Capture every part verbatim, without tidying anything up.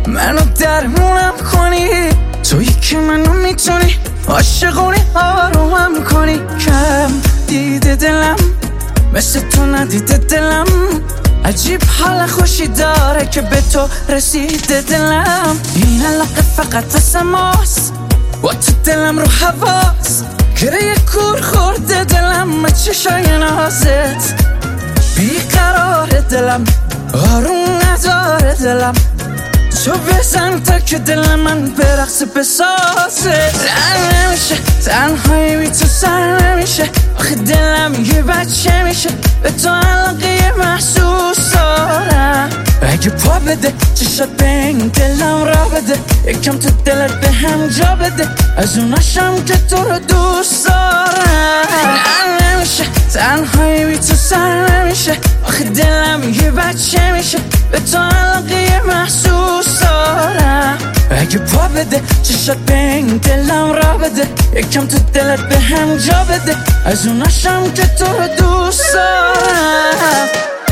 منو درمونم کنی، تویی که منو میتونی عاشقونی آرومم کنی. کم دیده دلم مثل تو ندیده دلم، عجیب حال خوشی داره که به تو رسیده دلم. این علاقه فقط واسه ماست، با تو دلم رو حواس گره کور خورده دلم، چشای نازت بیقرار دلم، آروم نداره دلم. تو بزن تا که دل من به رقص بسازه. رن نمیشه تنهایی بی تو سر نمیشه، آخه دلم یه بچه میشه، به تو علاقه محسوس دارم. اگه پا بده چشات به این دلم را بده، یکم تو دلت به هم جا بده، از اوناشم که تو رو دوست دارم. رن نمیشه تنهایی بی تو سر نمیشه، آخه دلم یه بچه میشه، به تو علاقه محسوس دارم. اگه پا بده چشات به این دلم را بده، یکم تو دلت به هم جا بده، از اوناشم که تو رو دوست دارم.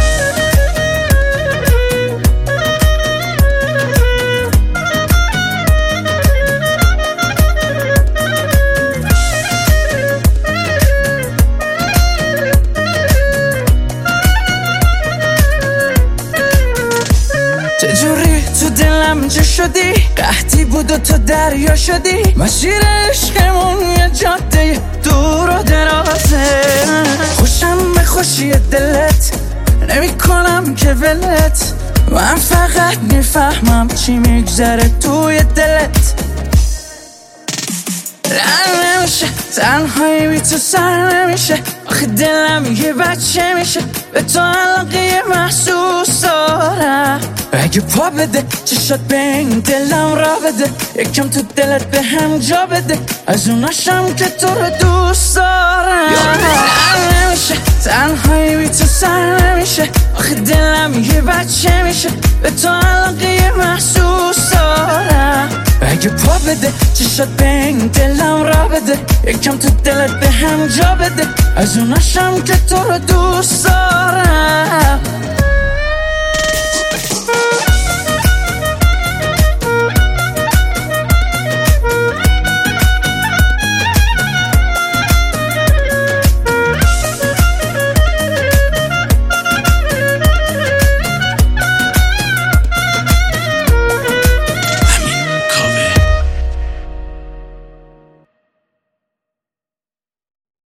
چجوری تو دلم جا شدی، قحطی بود و تو دریا شدی، مسیر عشقمون یه جاده دور و درازه. خوشم به خوشی دلت نمی کنم که ولت، من فقط میفهمم چی میگذره توی دلت. رن نمیشه تنهایی بی تو سر نمیشه، آخه دلم یه بچه میشه، به تو علاقه محسوس دارم. اگه پا بده چشات به این دلم را بده، یکم تو دلت به هم جا بده، از اوناشم که تو رو دوست دارم. رن نمیشه تنهایی بی تو سر نمیشه، آخه دلم یه بچه میشه، به تو علاقه محسوس دارم. اگه پا بده چشات به این دلم را بده، یکم تو دلت به هم جا بده، از اوناشم که تو رو دوست دارم.